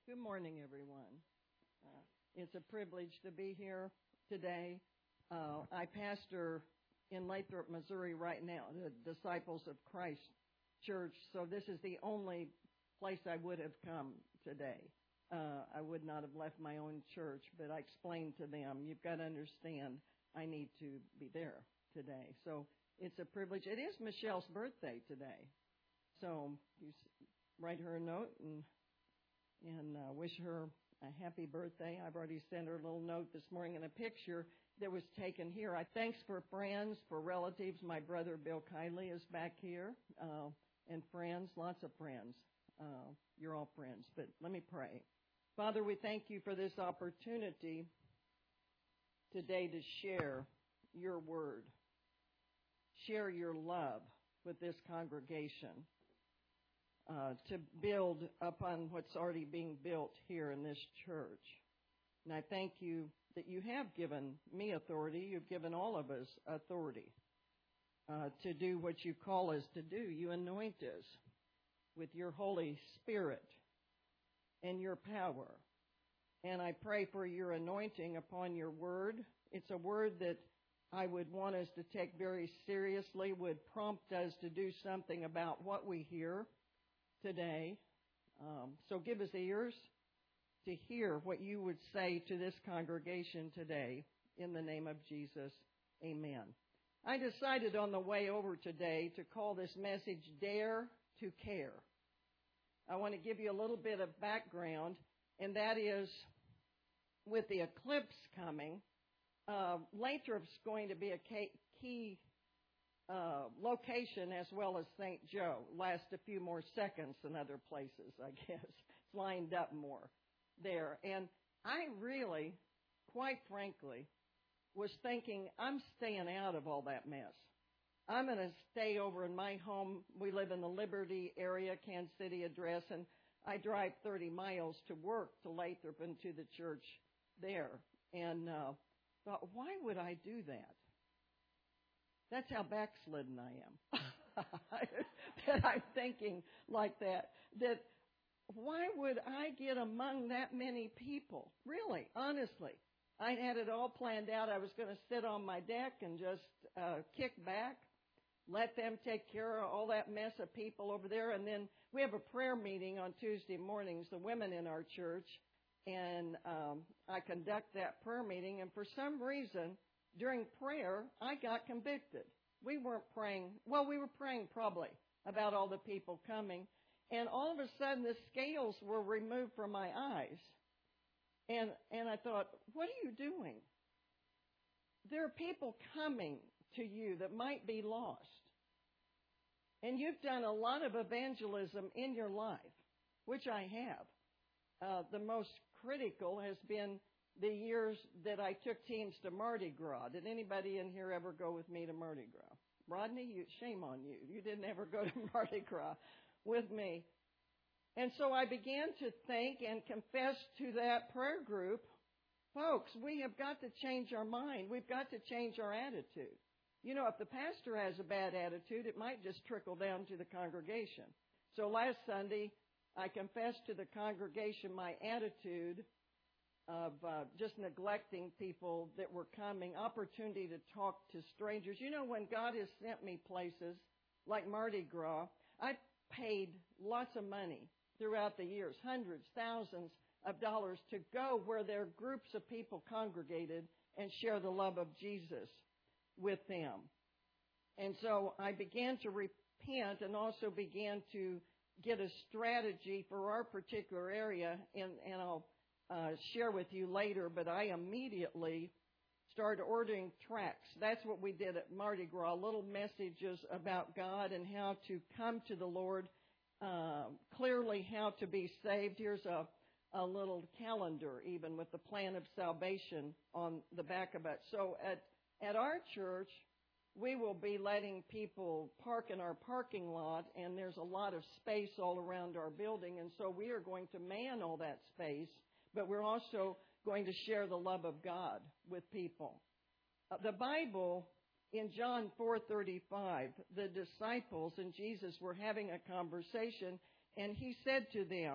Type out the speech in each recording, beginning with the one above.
Good morning, everyone. It's a privilege to be here today. I pastor in Lathrop, Missouri right now, the Disciples of Christ Church, so this is the only place I would have come today. I would not have left my own church, but I explained to them, you've got to understand, I need to be there today. So it's a privilege. It is Michelle's birthday today, so you write her a note and wish her a happy birthday. I've already sent her a little note this morning and a picture that was taken here. I thanks for friends, for relatives. My brother Bill Kiley is back here, and friends, lots of friends. You're all friends, but let me pray. Father, we thank you for this opportunity today to share your word, share your love with this congregation. To build upon what's already being built here in this church. And I thank you that you have given me authority. You've given all of us authority to do what you call us to do. You anoint us with your Holy Spirit and your power. And I pray for your anointing upon your word. It's a word that I would want us to take very seriously, would prompt us to do something about what we hear today. So give us ears to hear what you would say to this congregation today. In the name of Jesus, amen. I decided on the way over today to call this message Dare to Care. I want to give you a little bit of background, and that is with the eclipse coming, Lathrop's going to be a key location as well as St. Joe. Last a few more seconds than other places, I guess. It's lined up more there. And I really, quite frankly, was thinking I'm staying out of all that mess. I'm going to stay over in my home. We live in the Liberty area, Kansas City address, and I drive 30 miles to work to Lathrop and to the church there. And thought, why would I do that? That's how backslidden I am. That I'm thinking like that. That why would I get among that many people? Really, honestly. I had it all planned out. I was going to sit on my deck and just kick back, let them take care of all that mess of people over there. And then we have a prayer meeting on Tuesday mornings, the women in our church. And I conduct that prayer meeting. And for some reason, during prayer, I got convicted. We weren't praying. Well, we were praying probably about all the people coming. And all of a sudden, the scales were removed from my eyes. And I thought, what are you doing? There are people coming to you that might be lost. And you've done a lot of evangelism in your life, which I have. The most critical has been the years that I took teams to Mardi Gras. Did anybody in here ever go with me to Mardi Gras? Rodney, shame on you. You didn't ever go to Mardi Gras with me. And so I began to think and confess to that prayer group, folks, we have got to change our mind. We've got to change our attitude. You know, if the pastor has a bad attitude, it might just trickle down to the congregation. So last Sunday, I confessed to the congregation my attitude of just neglecting people that were coming, opportunity to talk to strangers. You know, when God has sent me places like Mardi Gras, I've paid lots of money throughout the years, hundreds, thousands of dollars to go where there are groups of people congregated and share the love of Jesus with them. And so I began to repent and also began to get a strategy for our particular area, and I'll share with you later, but I immediately started ordering tracts. That's what we did at Mardi Gras, little messages about God and how to come to the Lord, clearly how to be saved. Here's a little calendar even with the plan of salvation on the back of it. So at our church, we will be letting people park in our parking lot, and there's a lot of space all around our building, and so we are going to man all that space. But we're also going to share the love of God with people. The Bible, in John 4:35, the disciples and Jesus were having a conversation, and he said to them,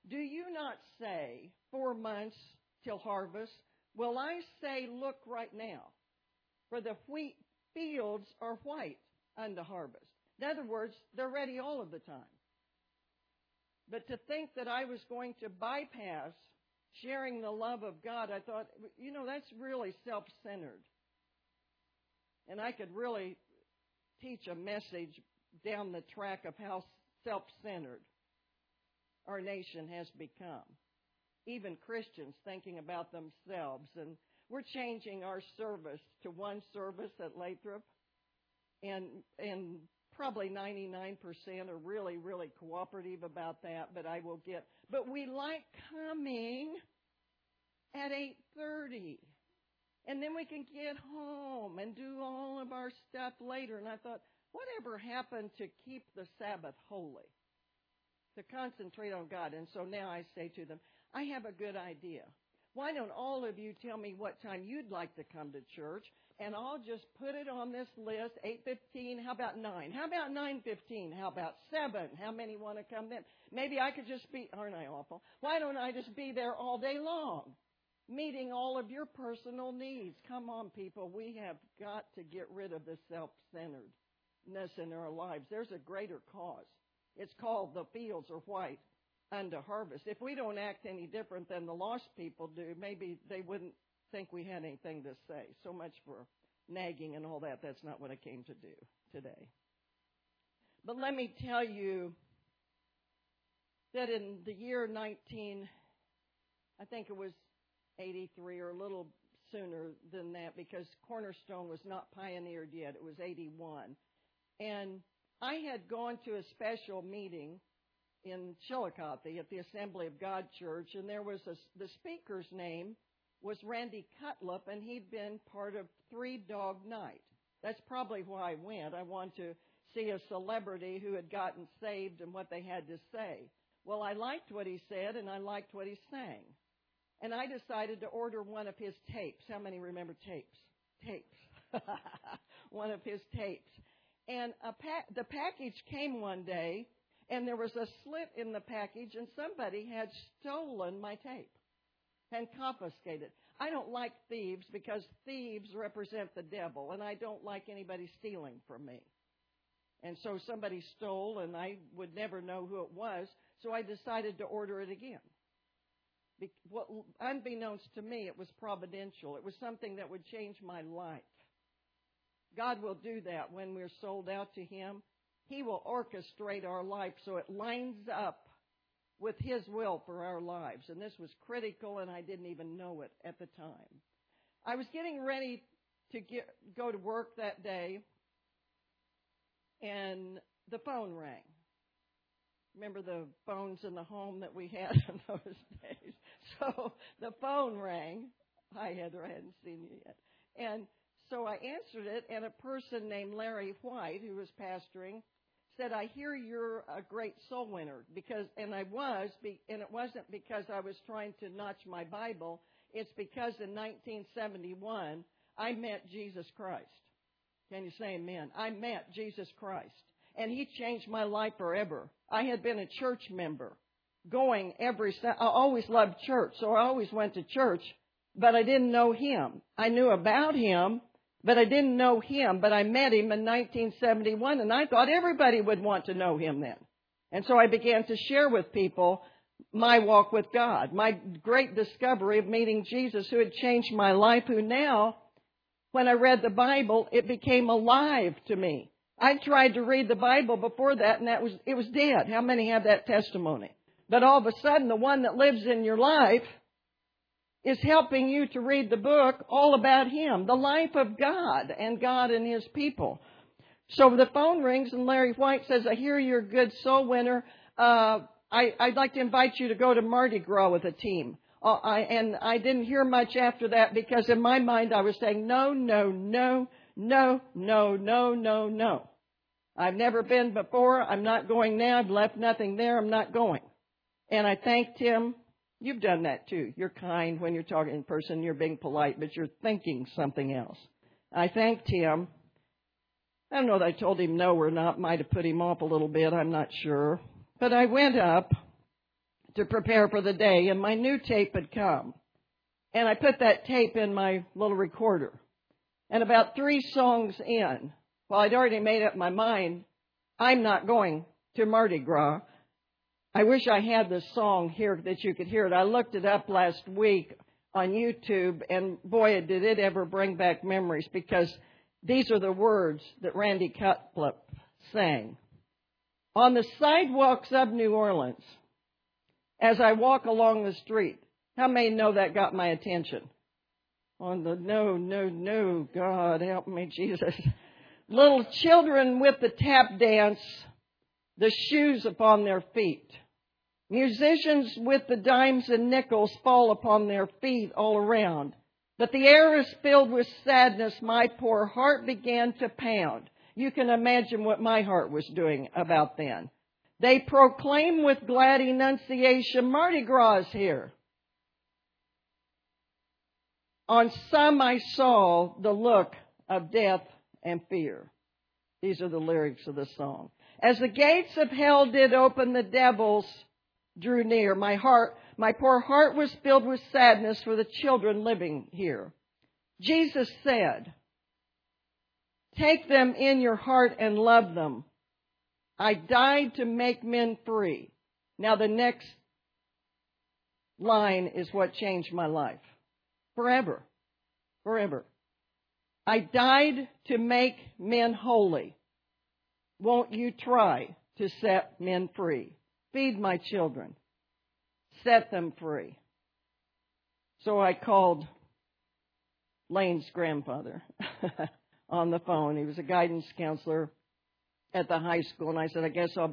Do you not say 4 months till harvest? Well, I say, look right now, for the wheat fields are white unto harvest. In other words, they're ready all of the time. But to think that I was going to bypass sharing the love of God, I thought, that's really self-centered. And I could really teach a message down the track of how self-centered our nation has become. Even Christians thinking about themselves. And we're changing our service to one service at Lathrop. And probably 99% are really, really cooperative about that. But we like coming at 8:30. And then we can get home and do all of our stuff later. And I thought, whatever happened to keep the Sabbath holy? To concentrate on God. And so now I say to them, I have a good idea. Why don't all of you tell me what time you'd like to come to church, and I'll just put it on this list, 8:15, how about 9? How about 9:15? How about 7? How many want to come then? Maybe I could just be, aren't I awful? Why don't I just be there all day long, meeting all of your personal needs? Come on, people, we have got to get rid of this self-centeredness in our lives. There's a greater cause. It's called the fields are white unto harvest. If we don't act any different than the lost people do, maybe they wouldn't think we had anything to say. So much for nagging and all that. That's not what I came to do today. But let me tell you that in the year 83 or a little sooner than that, because Cornerstone was not pioneered yet. It was 81. And I had gone to a special meeting in Chillicothe at the Assembly of God Church, and there was the speaker's name was Randy Cutlip, and he'd been part of Three Dog Night. That's probably why I went. I wanted to see a celebrity who had gotten saved and what they had to say. Well, I liked what he said, and I liked what he sang. And I decided to order one of his tapes. How many remember tapes? Tapes. One of his tapes. And the package came one day, and there was a slit in the package, and somebody had stolen my tape and confiscated. I don't like thieves because thieves represent the devil, and I don't like anybody stealing from me. And so somebody stole, and I would never know who it was, so I decided to order it again. Unbeknownst to me, it was providential. It was something that would change my life. God will do that when we're sold out to Him. He will orchestrate our life so it lines up with His will for our lives. And this was critical, and I didn't even know it at the time. I was getting ready to go to work that day, and the phone rang. Remember the phones in the home that we had in those days? So the phone rang. Hi, Heather, I hadn't seen you yet. And so I answered it, and a person named Larry White, who was pastoring, said, I hear you're a great soul winner. And it wasn't because I was trying to notch my Bible. It's because in 1971, I met Jesus Christ. Can you say amen? I met Jesus Christ. And He changed my life forever. I had been a church member, going I always loved church, so I always went to church, but I didn't know Him. I knew about Him, but I didn't know Him. But I met Him in 1971, and I thought everybody would want to know Him then. And so I began to share with people my walk with God, my great discovery of meeting Jesus, who had changed my life, who now, when I read the Bible, it became alive to me. I tried to read the Bible before that, and it was dead. How many have that testimony? But all of a sudden, the one that lives in your life is helping you to read the book all about Him, the life of God and God and His people. So the phone rings, and Larry White says, I hear you're a good soul winner. I'd like to invite you to go to Mardi Gras with a team. And I didn't hear much after that, because in my mind I was saying, no, no, no. No, no, no, no, no. I've never been before. I'm not going now. I've left nothing there. I'm not going. And I thanked him. You've done that too. You're kind when you're talking in person. You're being polite, but you're thinking something else. I thanked him. I don't know that I told him no or not. Might have put him off a little bit. I'm not sure. But I went up to prepare for the day, and my new tape had come. And I put that tape in my little recorder. And about 3 songs in, well, I'd already made up my mind, I'm not going to Mardi Gras. I wish I had this song here that you could hear it. I looked it up last week on YouTube, and boy, did it ever bring back memories, because these are the words that Randy Cutlip sang. On the sidewalks of New Orleans, as I walk along the street, how many know that got my attention? On the no, God help me, Jesus. Little children with the tap dance, the shoes upon their feet. Musicians with the dimes and nickels fall upon their feet all around. But the air is filled with sadness. My poor heart began to pound. You can imagine what my heart was doing about then. They proclaim with glad enunciation, Mardi Gras is here. On some I saw the look of death and fear. These are the lyrics of the song. As the gates of hell did open, the devils drew near. My poor heart was filled with sadness for the children living here. Jesus said, take them in your heart and love them. I died to make men free. Now the next line is what changed my life. Forever. Forever. I died to make men holy. Won't you try to set men free? Feed my children. Set them free. So I called Lane's grandfather on the phone. He was a guidance counselor at the high school. And I said,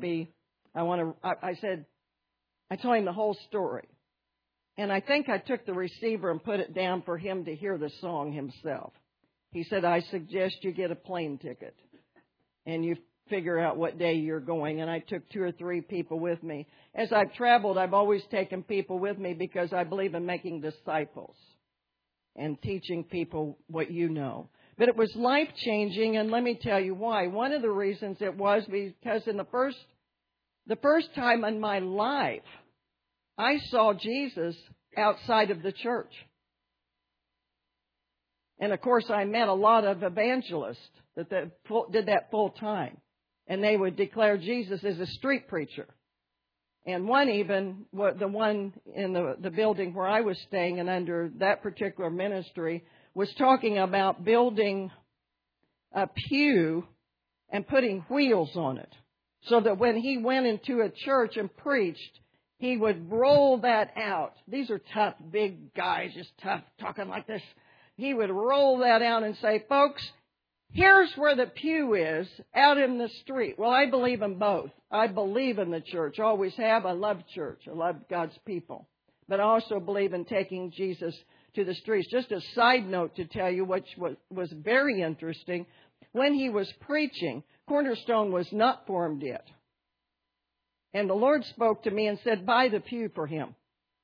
I told him the whole story. And I think I took the receiver and put it down for him to hear the song himself. He said, I suggest you get a plane ticket and you figure out what day you're going. And I took 2 or 3 people with me. As I've traveled, I've always taken people with me because I believe in making disciples and teaching people what you know. But it was life-changing, and let me tell you why. One of the reasons it was because in the first time in my life, I saw Jesus outside of the church. And, of course, I met a lot of evangelists that did that full time. And they would declare Jesus as a street preacher. And one even, the one in the building where I was staying and under that particular ministry, was talking about building a pew and putting wheels on it. So that when he went into a church and preached, he would roll that out. These are tough, big guys, just tough, talking like this. He would roll that out and say, folks, here's where the pew is, out in the street. Well, I believe in both. I believe in the church, always have. I love church. I love God's people. But I also believe in taking Jesus to the streets. Just a side note to tell you what was very interesting. When he was preaching, Cornerstone was not formed yet. And the Lord spoke to me and said, buy the pew for him.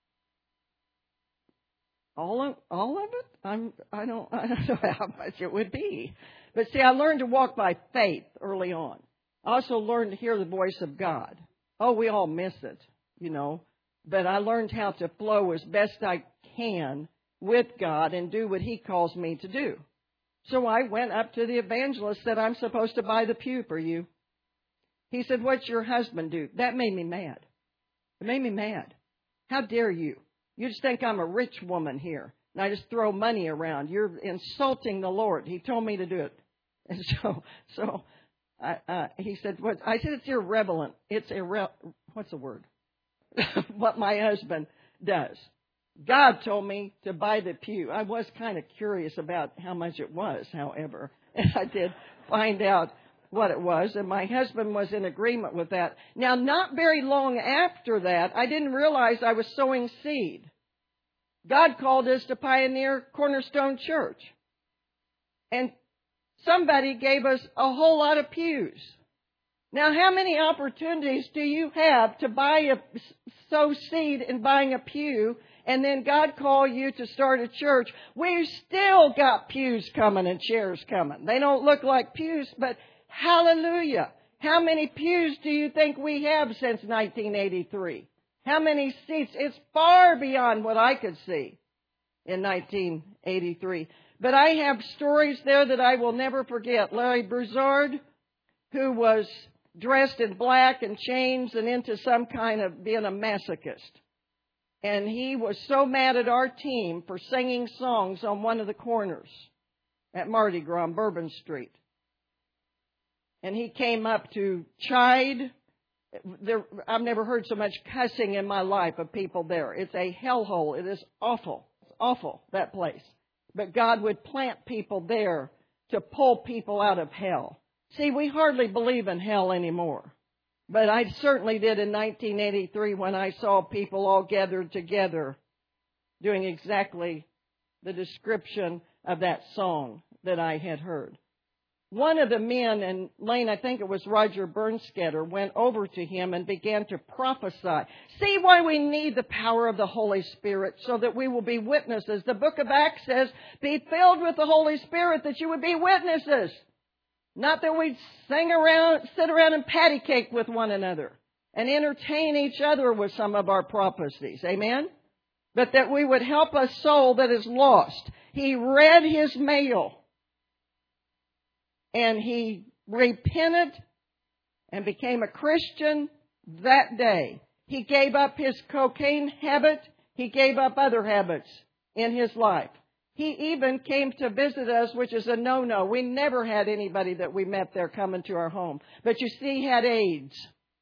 All of it? I don't know how much it would be. But see, I learned to walk by faith early on. I also learned to hear the voice of God. Oh, we all miss it, But I learned how to flow as best I can with God and do what he calls me to do. So I went up to the evangelist, said, I'm supposed to buy the pew for you. He said, what's your husband do? That made me mad. It made me mad. How dare you? You just think I'm a rich woman here, and I just throw money around. You're insulting the Lord. He told me to do it. And so he said, what? I said, it's irrelevant. What's the word? What my husband does. God told me to buy the pew. I was kind of curious about how much it was, however, and I did find out what it was, and my husband was in agreement with that. Now, not very long after that, I didn't realize I was sowing seed. God called us to pioneer Cornerstone Church, and somebody gave us a whole lot of pews. Now, how many opportunities do you have to sow seed in buying a pew, and then God call you to start a church? We've still got pews coming and chairs coming. They don't look like pews, but hallelujah. How many pews do you think we have since 1983? How many seats? It's far beyond what I could see in 1983. But I have stories there that I will never forget. Larry Broussard, who was dressed in black and chains and into some kind of being a masochist. And he was so mad at our team for singing songs on one of the corners at Mardi Gras on Bourbon Street. And he came up to chide. I've never heard so much cussing in my life of people there. It's a hellhole. It is awful. It's awful, that place. But God would plant people there to pull people out of hell. See, we hardly believe in hell anymore. But I certainly did in 1983 when I saw people all gathered together doing exactly the description of that song that I had heard. One of the men, and Lane, I think it was Roger Bernstetter, went over to him and began to prophesy. See why we need the power of the Holy Spirit, so that we will be witnesses. The book of Acts says, be filled with the Holy Spirit that you would be witnesses. Not that we'd sit around and patty cake with one another and entertain each other with some of our prophecies. Amen? But that we would help a soul that is lost. He read his mail. And he repented and became a Christian that day. He gave up his cocaine habit. He gave up other habits in his life. He even came to visit us, which is a no-no. We never had anybody that we met there coming to our home. But you see, he had AIDS.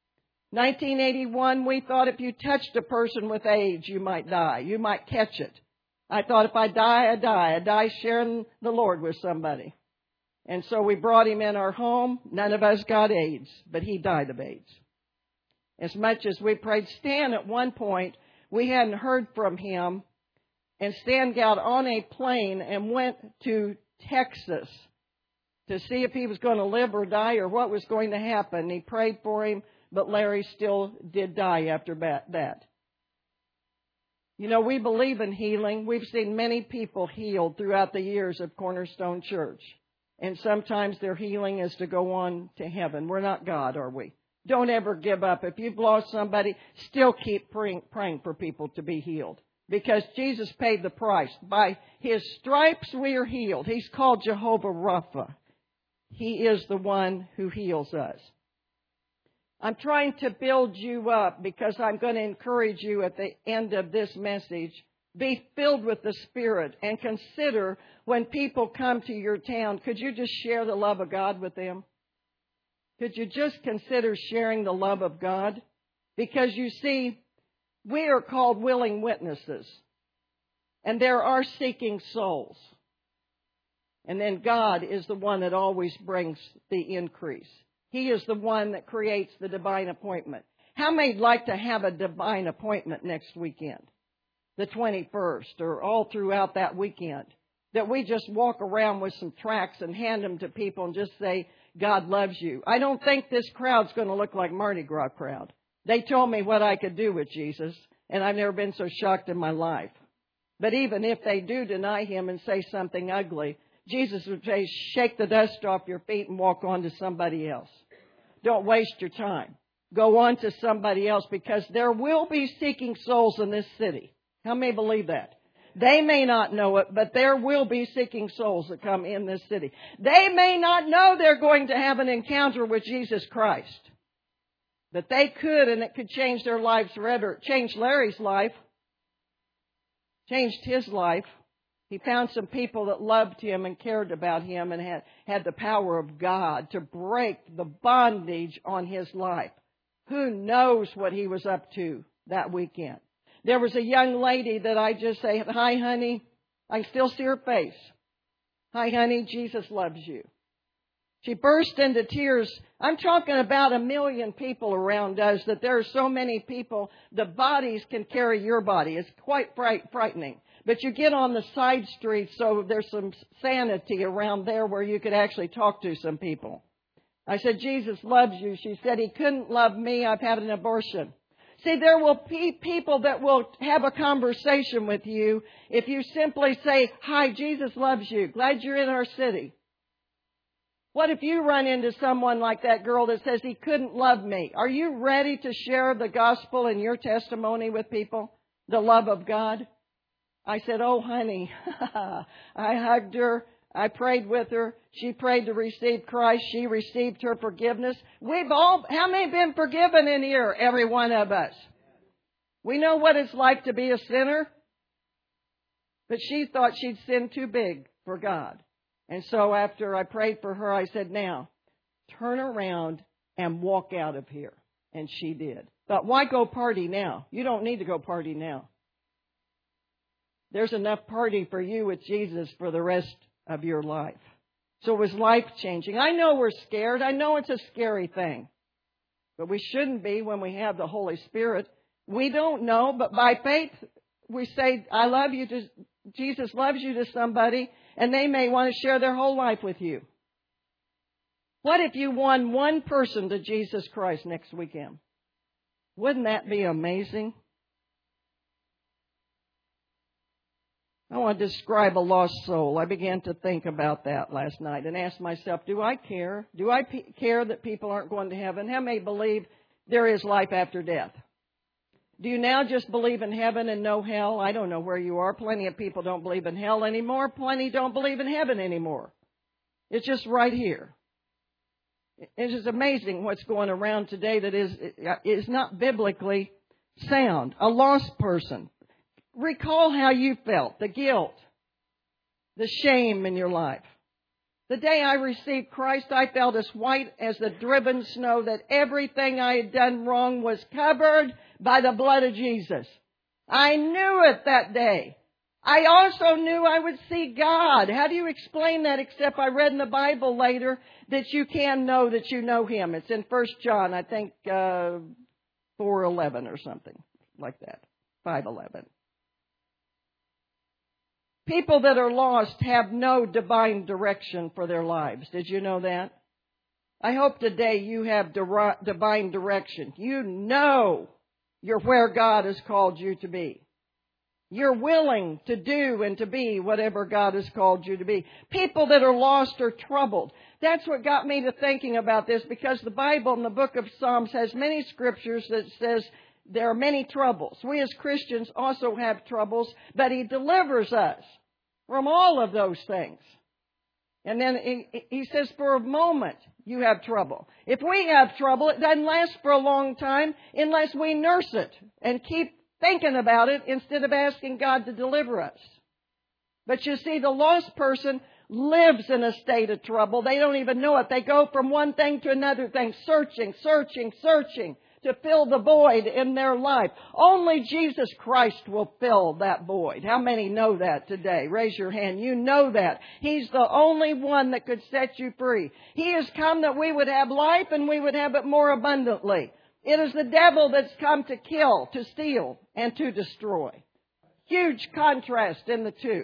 1981, we thought if you touched a person with AIDS, you might die. You might catch it. I thought if I die, I die. I die sharing the Lord with somebody. And so we brought him in our home. None of us got AIDS, but he died of AIDS. As much as we prayed, Stan at one point, we hadn't heard from him. And Stan got on a plane and went to Texas to see if he was going to live or die or what was going to happen. He prayed for him, but Larry still did die after that. You know, we believe in healing. We've seen many people healed throughout the years of Cornerstone Church. And sometimes their healing is to go on to heaven. We're not God, are we? Don't ever give up. If you've lost somebody, still keep praying for people to be healed. Because Jesus paid the price. By His stripes we are healed. He's called Jehovah Rapha. He is the one who heals us. I'm trying to build you up because I'm going to encourage you at the end of this message. Be filled with the Spirit and consider when people come to your town, could you just share the love of God with them? Could you just consider sharing the love of God? Because you see, we are called willing witnesses. And there are seeking souls. And then God is the one that always brings the increase. He is the one that creates the divine appointment. How many'd like to have a divine appointment next weekend? The 21st or all throughout that weekend. That we just walk around with some tracts and hand them to people and just say, God loves you. I don't think this crowd's going to look like Mardi Gras crowd. They told me what I could do with Jesus, and I've never been so shocked in my life. But even if they do deny Him and say something ugly, Jesus would say, shake the dust off your feet and walk on to somebody else. Don't waste your time. Go on to somebody else because there will be seeking souls in this city. How many believe that? They may not know it, but there will be seeking souls that come in this city. They may not know they're going to have an encounter with Jesus Christ. But they could, and it could change their lives forever. It changed Larry's life. Changed his life. He found some people that loved him and cared about him and had the power of God to break the bondage on his life. Who knows what he was up to that weekend? There was a young lady that I just say, hi, honey. I can still see her face. Hi, honey, Jesus loves you. She burst into tears. I'm talking about 1 million people around us, that there are so many people, the bodies can carry your body. It's quite frightening. But you get on the side streets, so there's some sanity around there where you could actually talk to some people. I said, Jesus loves you. She said, He couldn't love me. I've had an abortion. See, there will be people that will have a conversation with you if you simply say, hi, Jesus loves you. Glad you're in our city. What if you run into someone like that girl that says he couldn't love me? Are you ready to share the gospel and your testimony with people? The love of God? I said, oh, honey, I hugged her. I prayed with her. She prayed to receive Christ. She received her forgiveness. How many have been forgiven in here? Every one of us. We know what it's like to be a sinner. But she thought she'd sinned too big for God. And so after I prayed for her, I said, now, turn around and walk out of here. And she did. But why go party now? You don't need to go party now. There's enough party for you with Jesus for the rest of your life. So it was life-changing. I know we're scared. I know it's a scary thing. But we shouldn't be when we have the Holy Spirit. We don't know, but by faith, we say, I love you. Jesus loves you to somebody, and they may want to share their whole life with you. What if you won one person to Jesus Christ next weekend? Wouldn't that be amazing? I want to describe a lost soul. I began to think about that last night and asked myself, do I care? Do I care that people aren't going to heaven? How many believe there is life after death? Do you now just believe in heaven and no hell? I don't know where you are. Plenty of people don't believe in hell anymore. Plenty don't believe in heaven anymore. It's just right here. It's just amazing what's going around today that is not biblically sound. A lost person. Recall how you felt, the guilt, the shame in your life. The day I received Christ, I felt as white as the driven snow, that everything I had done wrong was covered by the blood of Jesus. I knew it that day. I also knew I would see God. How do you explain that except I read in the Bible later that you can know that you know Him? It's in 1 John, I think 4:11 or something like that, 5:11. People that are lost have no divine direction for their lives. Did you know that? I hope today you have divine direction. You know you're where God has called you to be. You're willing to do and to be whatever God has called you to be. People that are lost are troubled. That's what got me to thinking about this, because the Bible in the book of Psalms has many scriptures that says there are many troubles. We as Christians also have troubles, but He delivers us from all of those things. And then He says for a moment you have trouble. If we have trouble, it doesn't last for a long time unless we nurse it and keep thinking about it instead of asking God to deliver us. But you see, the lost person lives in a state of trouble. They don't even know it. They go from one thing to another thing, searching to fill the void in their life. Only Jesus Christ will fill that void. How many know that today? Raise your hand. You know that. He's the only one that could set you free. He has come that we would have life and we would have it more abundantly. It is the devil that's come to kill, to steal, and to destroy. Huge contrast in the two.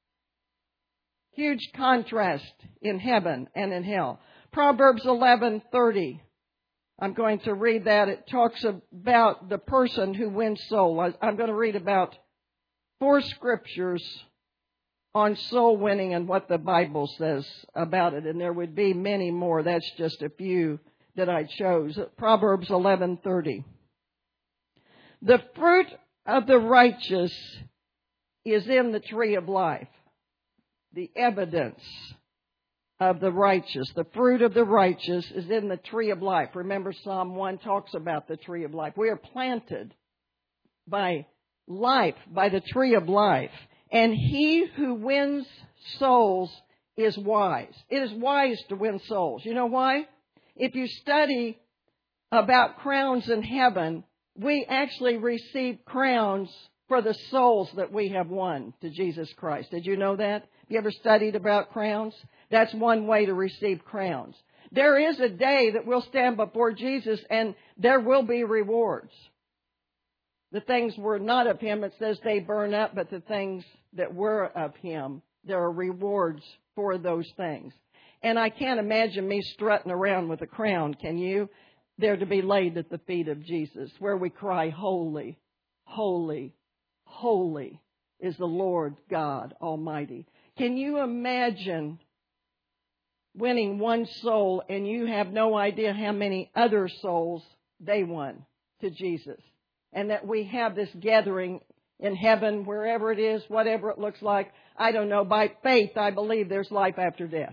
Huge contrast in heaven and in hell. Proverbs 11:30. I'm going to read that. It talks about the person who wins soul. I'm going to read about 4 scriptures on soul winning and what the Bible says about it. And there would be many more. That's just a few that I chose. Proverbs 11:30. The fruit of the righteous is in the tree of life. The evidence of the righteous. The fruit of the righteous is in the tree of life. Remember, Psalm 1 talks about the tree of life. We are planted by life, by the tree of life. And he who wins souls is wise. It is wise to win souls. You know why? If you study about crowns in heaven, we actually receive crowns for the souls that we have won to Jesus Christ. Did you know that? Have you ever studied about crowns? That's one way to receive crowns. There is a day that we'll stand before Jesus and there will be rewards. The things were not of Him, it says they burn up, but the things that were of Him, there are rewards for those things. And I can't imagine me strutting around with a crown, can you? There to be laid at the feet of Jesus, where we cry, holy, holy, holy is the Lord God Almighty. Can you imagine winning one soul, and you have no idea how many other souls they won to Jesus. And that we have this gathering in heaven, wherever it is, whatever it looks like. I don't know. By faith, I believe there's life after death.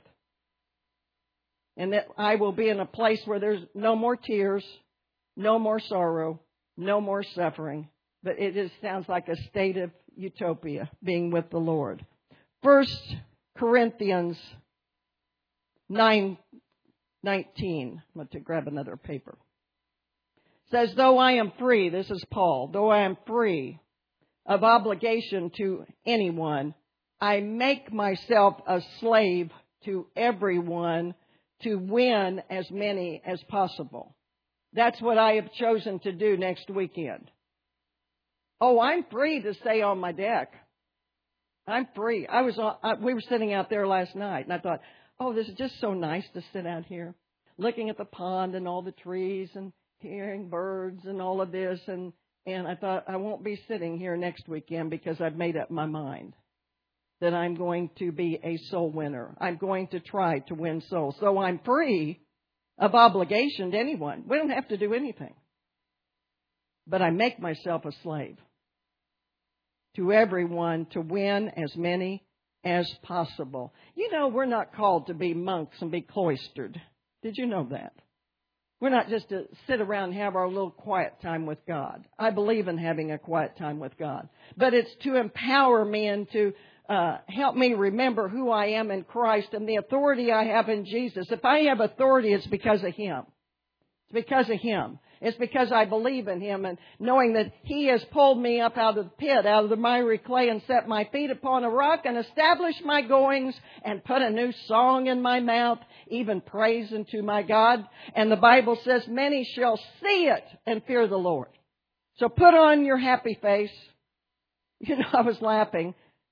And that I will be in a place where there's no more tears, no more sorrow, no more suffering. But it just sounds like a state of utopia, being with the Lord. 1 Corinthians 9:19. I'm going to grab another paper. It says, though I am free, this is Paul, though I am free of obligation to anyone, I make myself a slave to everyone to win as many as possible. That's what I have chosen to do next weekend. Oh, I'm free to stay on my deck. I'm free. We were sitting out there last night, and I thought, oh, this is just so nice to sit out here, looking at the pond and all the trees and hearing birds and all of this. And I thought, I won't be sitting here next weekend because I've made up my mind that I'm going to be a soul winner. I'm going to try to win souls. So I'm free of obligation to anyone. We don't have to do anything. But I make myself a slave to everyone to win as many as possible. You know, we're not called to be monks and be cloistered. Did you know that? We're not just to sit around and have our little quiet time with God. I believe in having a quiet time with God. But it's to empower me and to help me remember who I am in Christ and the authority I have in Jesus. If I have authority, it's because of Him. It's because of Him. It's because I believe in Him and knowing that He has pulled me up out of the pit, out of the miry clay, and set my feet upon a rock and established my goings and put a new song in my mouth, even praise unto my God. And the Bible says many shall see it and fear the Lord. So put on your happy face. You know, I was laughing.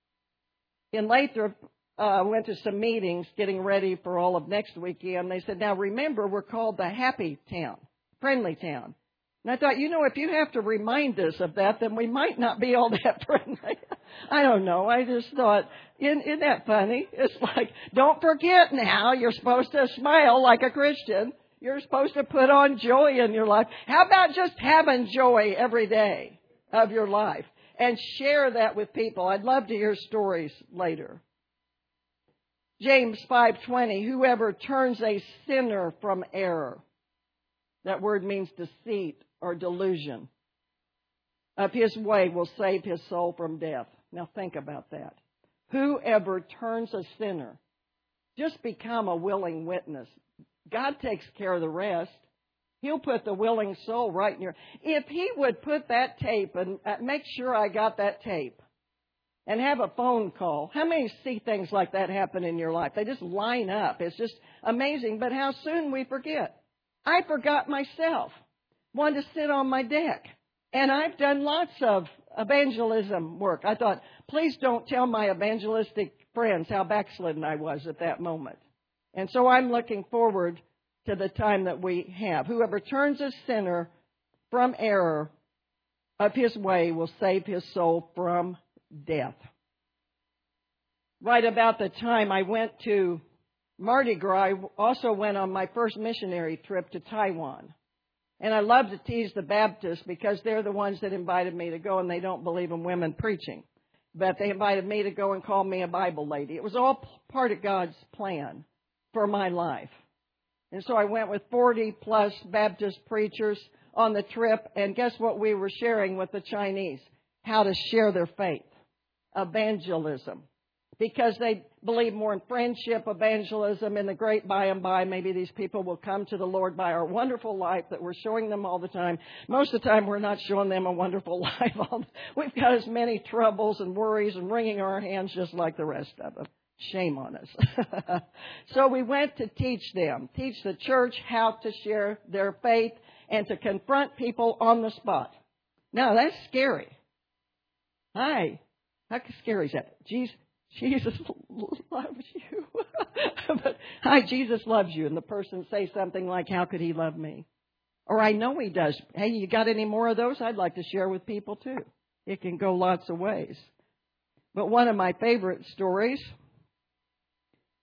In Lathrop, I went to some meetings getting ready for all of next weekend. They said, now remember, we're called the happy town. Friendly town. And I thought, you know, if you have to remind us of that, then we might not be all that friendly. I don't know. I just thought, isn't that funny? It's like, don't forget now, you're supposed to smile like a Christian. You're supposed to put on joy in your life. How about just having joy every day of your life and share that with people? I'd love to hear stories later. James 5:20, whoever turns a sinner from error. That word means deceit or delusion. Of his way will save his soul from death. Now think about that. Whoever turns a sinner, just become a willing witness. God takes care of the rest. He'll put the willing soul right in your... If He would put that tape and make sure I got that tape and have a phone call. How many see things like that happen in your life? They just line up. It's just amazing. But how soon we forget. I forgot myself, wanted to sit on my deck. And I've done lots of evangelism work. I thought, please don't tell my evangelistic friends how backslidden I was at that moment. And so I'm looking forward to the time that we have. Whoever turns a sinner from error of his way will save his soul from death. Right about the time I went to Mardi Gras, I also went on my first missionary trip to Taiwan. And I love to tease the Baptists because they're the ones that invited me to go, and they don't believe in women preaching. But they invited me to go and call me a Bible lady. It was all part of God's plan for my life. And so I went with 40 plus Baptist preachers on the trip. And guess what we were sharing with the Chinese? How to share their faith. Evangelism. Because they believe more in friendship, evangelism, in the great by and by. Maybe these people will come to the Lord by our wonderful life that we're showing them all the time. Most of the time, we're not showing them a wonderful life. We've got as many troubles and worries and wringing our hands just like the rest of them. Shame on us. So we went to teach the church how to share their faith and to confront people on the spot. Now, that's scary. Hi. How scary is that? Jesus loves you. But, hi, Jesus loves you. And the person says something like, how could He love me? Or I know He does. Hey, you got any more of those? I'd like to share with people too. It can go lots of ways. But one of my favorite stories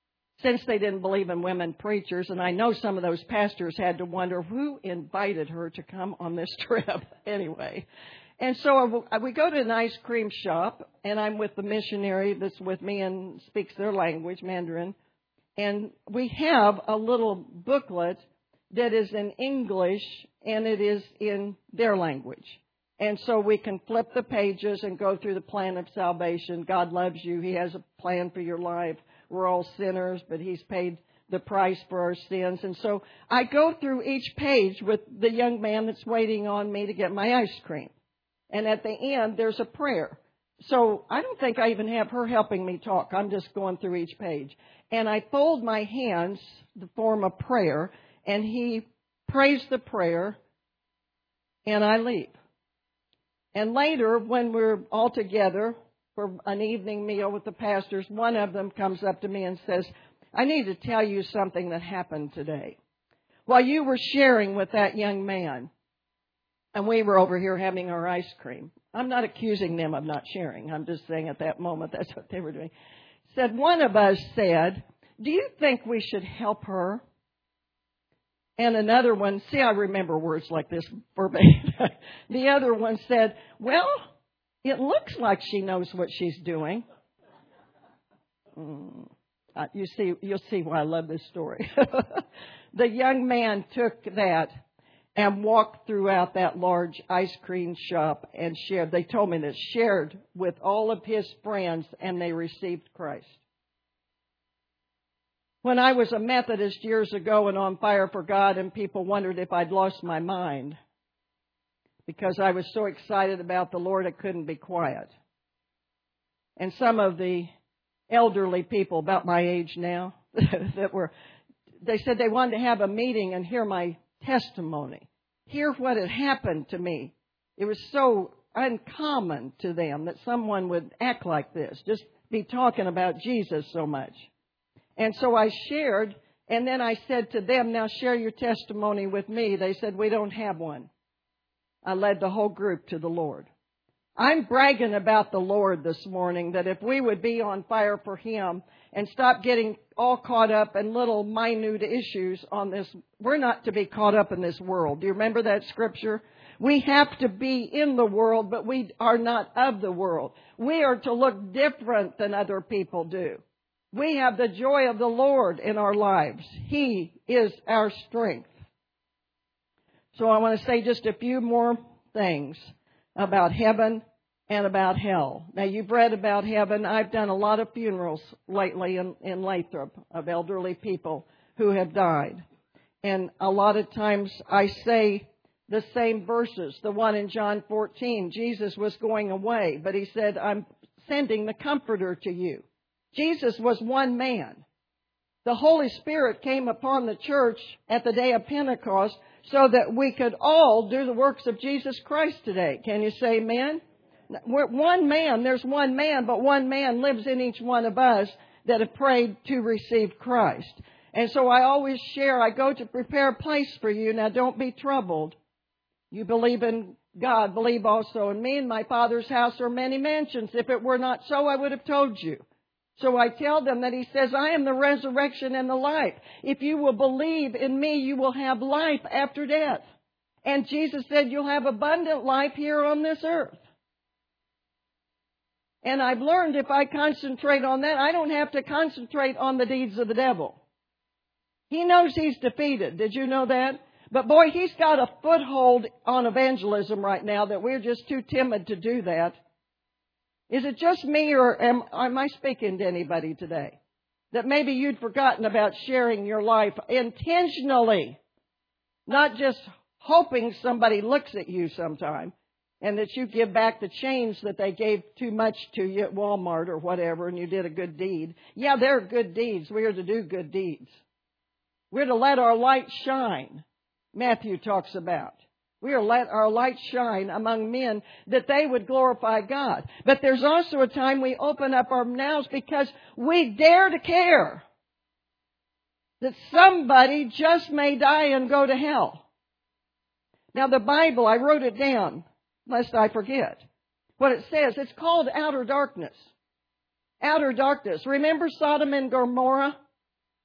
since they didn't believe in women preachers, and I know some of those pastors had to wonder who invited her to come on this trip anyway. And so we go to an ice cream shop, and I'm with the missionary that's with me and speaks their language, Mandarin. And we have a little booklet that is in English, and it is in their language. And so we can flip the pages and go through the plan of salvation. God loves you. He has a plan for your life. We're all sinners, but He's paid the price for our sins. And so I go through each page with the young man that's waiting on me to get my ice cream. And at the end, there's a prayer. So I don't think I even have her helping me talk. I'm just going through each page. And I fold my hands to form a prayer, and he prays the prayer, and I leave. And later, when we're all together for an evening meal with the pastors, one of them comes up to me and says, I need to tell you something that happened today. While you were sharing with that young man, and we were over here having our ice cream. I'm not accusing them of not sharing. I'm just saying at that moment that's what they were doing. Said, one of us said, do you think we should help her? And another one, see, I remember words like this verbatim. The other one said, well, it looks like she knows what she's doing. You'll see why I love this story. The young man took that and walked throughout that large ice cream shop and shared. They told me that shared with all of his friends, and they received Christ. When I was a Methodist years ago and on fire for God, and people wondered if I'd lost my mind because I was so excited about the Lord I couldn't be quiet. And some of the elderly people about my age now they said they wanted to have a meeting and hear my testimony. Hear what had happened to me. It was so uncommon to them that someone would act like this, just be talking about Jesus so much. And so I shared, and then I said to them, now share your testimony with me. They said, we don't have one. I led the whole group to the Lord. I'm bragging about the Lord this morning, that if we would be on fire for Him and stop getting all caught up in little minute issues on this, we're not to be caught up in this world. Do you remember that scripture? We have to be in the world, but we are not of the world. We are to look different than other people do. We have the joy of the Lord in our lives. He is our strength. So I want to say just a few more things about heaven and about hell. Now, you've read about heaven. I've done a lot of funerals lately in Lathrop of elderly people who have died. And a lot of times I say the same verses. The one in John 14, Jesus was going away, but He said, I'm sending the Comforter to you. Jesus was one man. The Holy Spirit came upon the church at the day of Pentecost so that we could all do the works of Jesus Christ today. Can you say amen? We're one man, there's one man, but one man lives in each one of us that have prayed to receive Christ. And so I always share, I go to prepare a place for you. Now don't be troubled. You believe in God, believe also in me. In my Father's house are many mansions. If it were not so, I would have told you. So I tell them that He says, I am the resurrection and the life. If you will believe in me, you will have life after death. And Jesus said, you'll have abundant life here on this earth. And I've learned if I concentrate on that, I don't have to concentrate on the deeds of the devil. He knows he's defeated. Did you know that? But boy, he's got a foothold on evangelism right now that we're just too timid to do that. Is it just me, or am I speaking to anybody today? That maybe you'd forgotten about sharing your life intentionally, not just hoping somebody looks at you sometime, and that you give back the change that they gave too much to you at Walmart or whatever, and you did a good deed. Yeah, there are good deeds. We are to do good deeds. We're to let our light shine, Matthew talks about. We are to let our light shine among men that they would glorify God. But there's also a time we open up our mouths because we dare to care that somebody just may die and go to hell. Now the Bible, I wrote it down, lest I forget what it says. It's called outer darkness. Outer darkness. Remember Sodom and Gomorrah?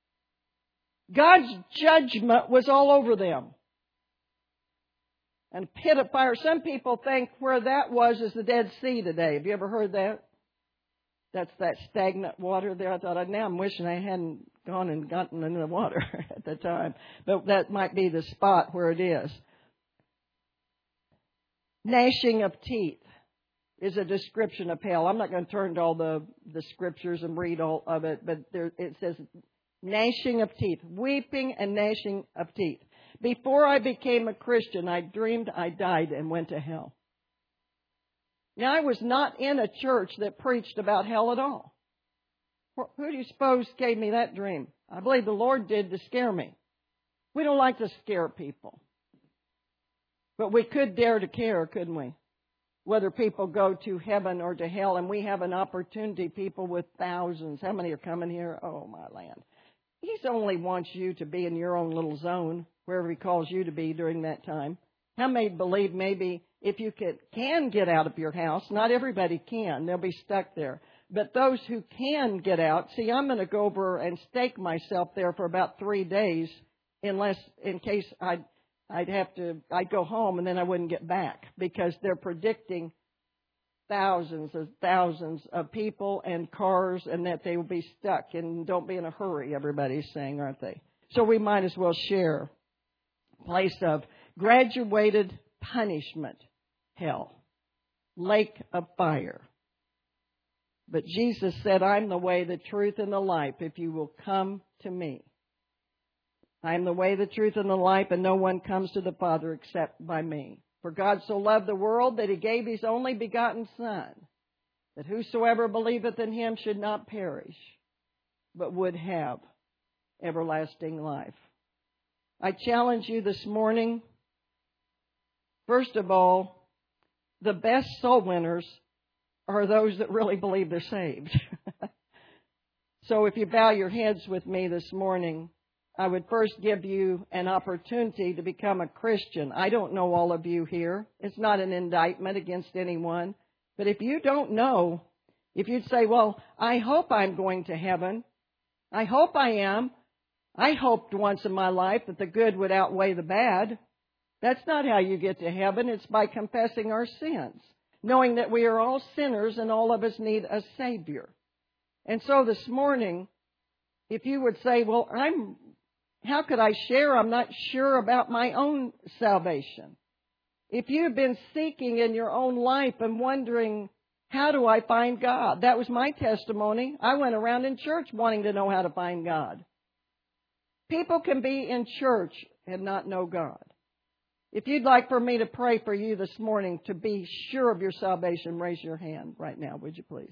God's judgment was all over them. And a pit of fire. Some people think where that was is the Dead Sea today. Have you ever heard that? That's that stagnant water there. I thought, now I'm wishing I hadn't gone and gotten into the water at the time. But that might be the spot where it is. Gnashing of teeth is a description of hell. I'm not going to turn to all the scriptures and read all of it, but it says gnashing of teeth, weeping and gnashing of teeth. Before I became a Christian, I dreamed I died and went to hell. Now, I was not in a church that preached about hell at all. Who do you suppose gave me that dream? I believe the Lord did to scare me. We don't like to scare people. But we could dare to care, couldn't we? Whether people go to heaven or to hell. And we have an opportunity, people with thousands. How many are coming here? Oh, my land. He only wants you to be in your own little zone, wherever He calls you to be during that time. How many believe maybe if you can get out of your house, not everybody can, they'll be stuck there. But those who can get out, see, I'm going to go over and stake myself there for about 3 days, in case I'd go home and then I wouldn't get back, because they're predicting thousands of people and cars, and that they will be stuck. And don't be in a hurry, everybody's saying, aren't they? So we might as well share. Place of graduated punishment, hell, lake of fire. But Jesus said, I'm the way, the truth, and the life, if you will come to me. I am the way, the truth, and the life, and no one comes to the Father except by me. For God so loved the world that He gave His only begotten Son, that whosoever believeth in Him should not perish, but would have everlasting life. I challenge you this morning, first of all, the best soul winners are those that really believe they're saved. So if you bow your heads with me this morning, I would first give you an opportunity to become a Christian. I don't know all of you here. It's not an indictment against anyone. But if you don't know, if you'd say, well, I hope I'm going to heaven. I hope I am. I hoped once in my life that the good would outweigh the bad. That's not how you get to heaven. It's by confessing our sins, knowing that we are all sinners and all of us need a Savior. And so this morning, if you would say, well, how could I share? I'm not sure about my own salvation. If you've been seeking in your own life and wondering, how do I find God? That was my testimony. I went around in church wanting to know how to find God. People can be in church and not know God. If you'd like for me to pray for you this morning to be sure of your salvation, raise your hand right now, would you please?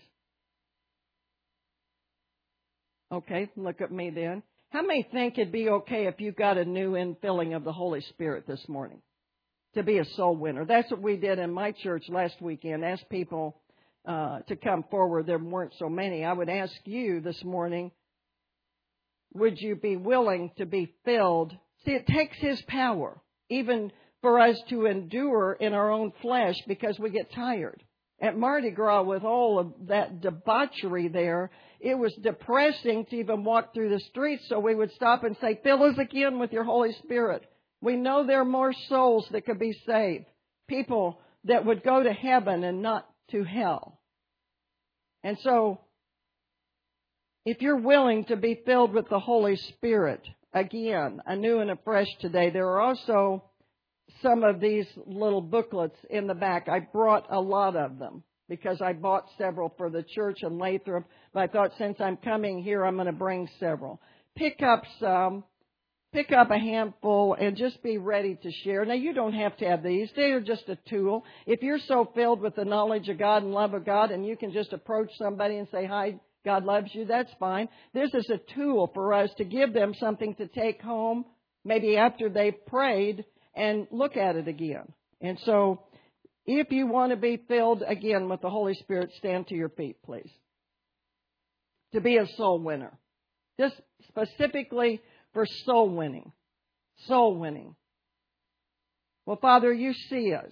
Okay, look at me then. How many think it'd be okay if you got a new infilling of the Holy Spirit this morning to be a soul winner? That's what we did in my church last weekend. Asked people to come forward. There weren't so many. I would ask you this morning, would you be willing to be filled? See, it takes His power, even for us to endure in our own flesh, because we get tired. At Mardi Gras, with all of that debauchery there, it was depressing to even walk through the streets, so we would stop and say, fill us again with your Holy Spirit. We know there are more souls that could be saved, people that would go to heaven and not to hell. And so, if you're willing to be filled with the Holy Spirit, again, anew and afresh today, there are also some of these little booklets in the back. I brought a lot of them because I bought several for the church in Lathrop. But I thought, since I'm coming here, I'm going to bring several. Pick up some. Pick up a handful and just be ready to share. Now, you don't have to have these. They are just a tool. If you're so filled with the knowledge of God and love of God, and you can just approach somebody and say, hi, God loves you, that's fine. This is a tool for us to give them something to take home, maybe after they've prayed, and look at it again. And so, if you want to be filled again with the Holy Spirit, stand to your feet, please. To be a soul winner. Just specifically for soul winning. Soul winning. Well, Father, you see us.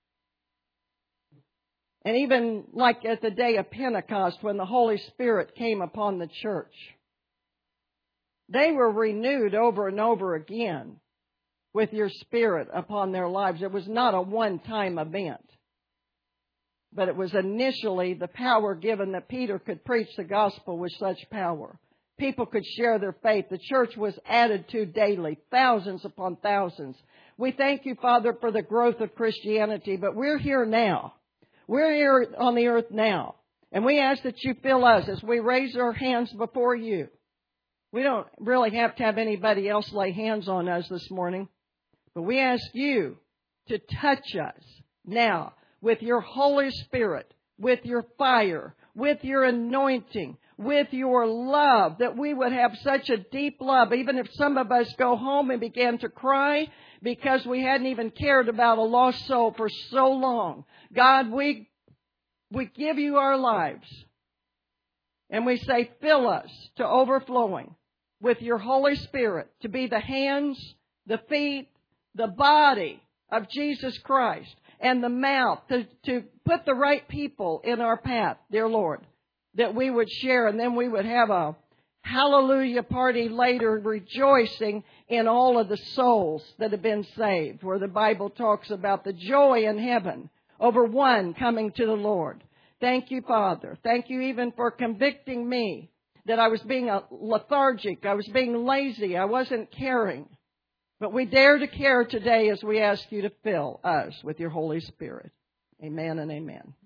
And even like at the day of Pentecost, when the Holy Spirit came upon the church, They were renewed over and over again with your Spirit upon their lives. It was not a one-time event, but it was initially the power given that Peter could preach the gospel with such power. People could share their faith. The church was added to daily, thousands upon thousands. We thank you, Father, for the growth of Christianity, but we're here now. We're here on the earth now. And we ask that you fill us as we raise our hands before you. We don't really have to have anybody else lay hands on us this morning. But we ask you to touch us now with your Holy Spirit, with your fire, with your anointing, with your love, that we would have such a deep love, even if some of us go home and began to cry because we hadn't even cared about a lost soul for so long. God, we give you our lives. And we say, fill us to overflowing with your Holy Spirit to be the hands, the feet, the body of Jesus Christ, and the mouth to put the right people in our path, dear Lord, that we would share, and then we would have a hallelujah party later, rejoicing in all of the souls that have been saved, where the Bible talks about the joy in heaven over one coming to the Lord. Thank you, Father. Thank you even for convicting me that I was being lethargic, I was being lazy, I wasn't caring. But we dare to care today as we ask you to fill us with your Holy Spirit. Amen and amen.